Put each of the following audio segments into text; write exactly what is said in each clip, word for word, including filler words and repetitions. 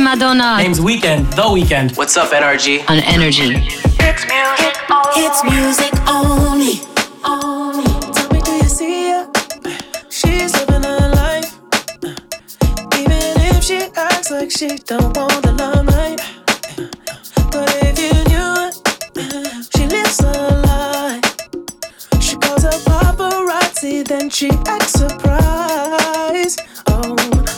Madonna. Name's Weekend, The Weekend. What's up, N R G? On Energy. It's music only. It's music only. Only. Tell me, do you see her? She's living her life. Even if she acts like she don't want the limelight. But if you knew it, she lives her life. She calls her paparazzi, then she acts surprised. Oh,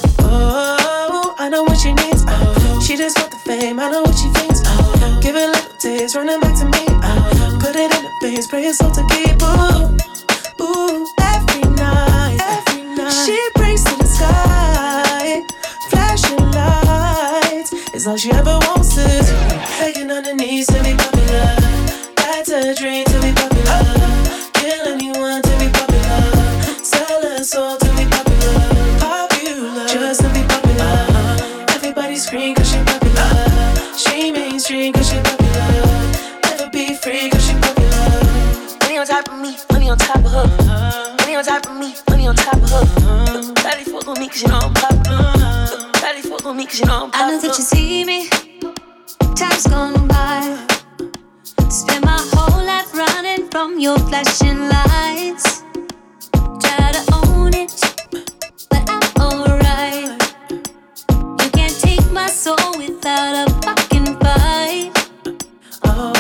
oh, I know what she needs. Oh, she just want the fame, I know what she thinks. Oh, give it a little taste, running back to me. Oh, put it in the face, pray it's all to keep. Ooh, ooh, every night, every night. She prays to the sky, flashing lights. It's all she ever wants is begging on her knees to be popular. That's a dream to be popular. Kill anyone to be popular. Sell her soul to be popular. Popular, just to be popular. Everybody scream cause she popular. She mainstream cause she popular. Never be free cause she popular. Money on top of me, money on top of her. Money on top of me, money on top of her. Daddy fuck on me cause you know I'm popular. Daddy fuck on me cause you know I'm popular. I know that you see me, time's gone by. Spend my whole life running from your flashing lights. Try to own it, but I'm alright. You can't take my soul without a fucking fight. Oh,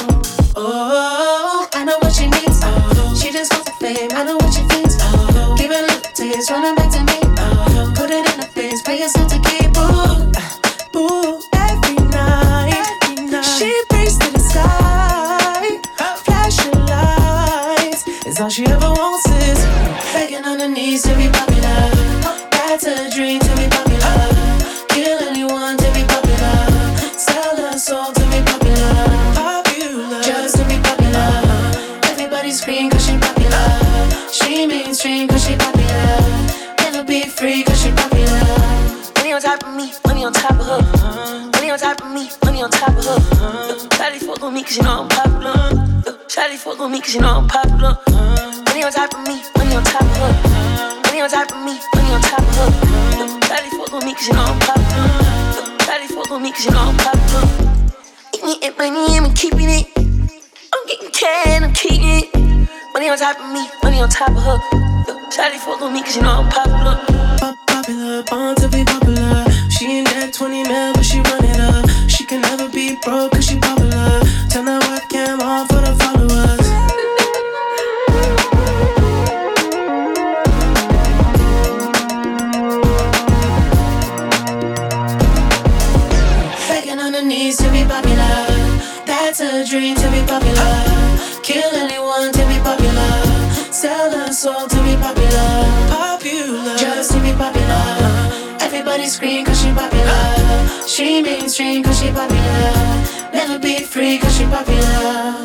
oh, I know what she needs. Oh, she just wants the fame, I know what she thinks. Oh, give it a little taste, running back to me. Oh, put it in her face, pay yourself to keep. Ooh, ooh, every night, every night. She prays to the sky, flashing lights. It's all she ever wants is begging on her knees to be popular. That's a dream to be popular. Kill anyone to be popular. Sell her soul to be popular. Popular, just to be popular. Everybody scream cause she popular. She mainstream cause she popular. Never be free cause she popular. Money on top of me, money on top of her. Money on top of me, money on top of her. Shawty fuck on me cause you know I'm popular. Shawty fuck on me cause you know I'm popular. Money on top of me, money on top of her. Money on top of me, money on top of her. Shawty fuck on me cause you know I'm popular. Shawty fuck on me cause you know I'm popular. Eating it, money, I'm keeping it. I'm getting can, I'm keeping it. Money on top of me, money on top of her. Shawty fuck on me cause you know I'm popular. Pop popular, born to be popular. She ain't that twenty mil, but she run it up. She can never be broke cause she popular. Turn that webcam on for the followers. Begging on her knees to be popular. That's a dream to be popular. Kill anyone to be popular. Sell her soul to be popular. Popular, just to be popular. Everybody scream cause she popular. She mainstream cause she popular. Never be free cause she popular.